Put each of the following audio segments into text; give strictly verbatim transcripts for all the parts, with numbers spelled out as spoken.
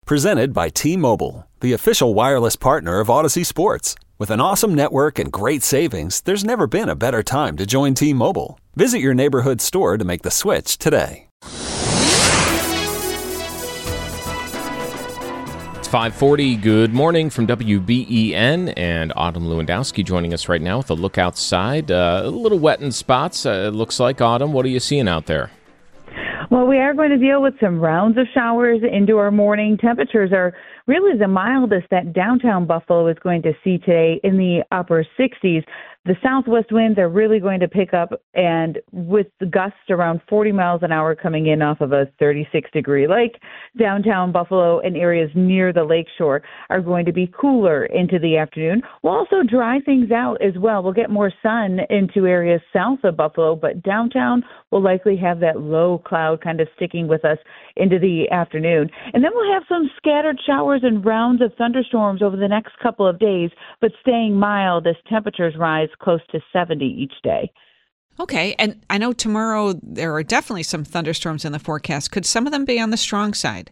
Presented by T-Mobile, the official wireless partner of Odyssey Sports. With an awesome network and great savings, there's never been a better time to join T-Mobile. Visit your neighborhood store to make the switch today. It's five forty. Good morning from W B E N, and Autumn Lewandowski joining us right now with a look outside. Uh, a little wet in spots, uh, it looks like. Autumn, what are you seeing out there? Well, we are going to deal with some rounds of showers into our morning. Temperatures are really the mildest that downtown Buffalo is going to see today, in the upper sixties. The southwest winds are really going to pick up, and with the gusts around forty miles an hour coming in off of a thirty-six degree lake, downtown Buffalo and areas near the lakeshore are going to be cooler into the afternoon. We'll also dry things out as well. We'll get more sun into areas south of Buffalo, but downtown will likely have that low cloud kind of sticking with us into the afternoon. And then we'll have some scattered showers and rounds of thunderstorms over the next couple of days, but staying mild as temperatures rise close to seventy each day. Okay, and I know tomorrow there are definitely some thunderstorms in the forecast. Could some of them be on the strong side?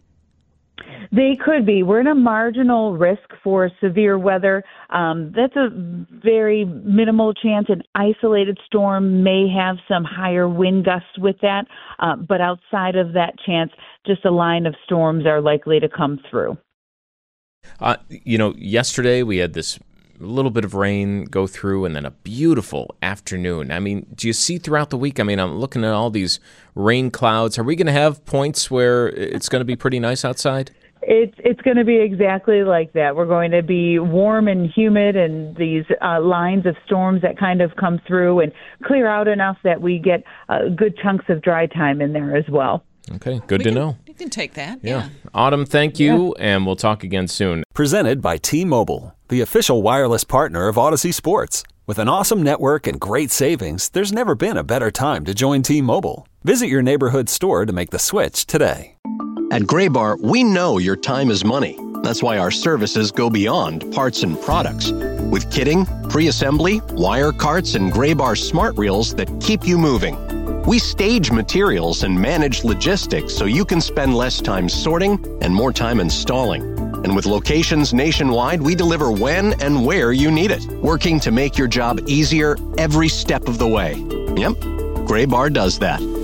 They could be. We're in a marginal risk for severe weather. Um, that's a very minimal chance. An isolated storm may have some higher wind gusts with that, uh, but outside of that chance, just a line of storms are likely to come through. Uh, you know, yesterday we had this little bit of rain go through and then a beautiful afternoon. I mean, do you see throughout the week? I mean, I'm looking at all these rain clouds. Are we going to have points where it's going to be pretty nice outside? It's it's going to be exactly like that. We're going to be warm and humid, and these uh, lines of storms that kind of come through and clear out enough that we get uh, good chunks of dry time in there as well. Okay, good we to can, know. You can take that. Yeah. yeah. Autumn, thank you, yeah. and we'll talk again soon. Presented by T-Mobile, the official wireless partner of Odyssey Sports. With an awesome network and great savings, there's never been a better time to join T-Mobile. Visit your neighborhood store to make the switch today. At Graybar, we know your time is money. That's why our services go beyond parts and products. With kitting, pre-assembly, wire carts, and Graybar smart reels that keep you moving. We stage materials and manage logistics so you can spend less time sorting and more time installing. And with locations nationwide, we deliver when and where you need it, working to make your job easier every step of the way. Yep, Graybar does that.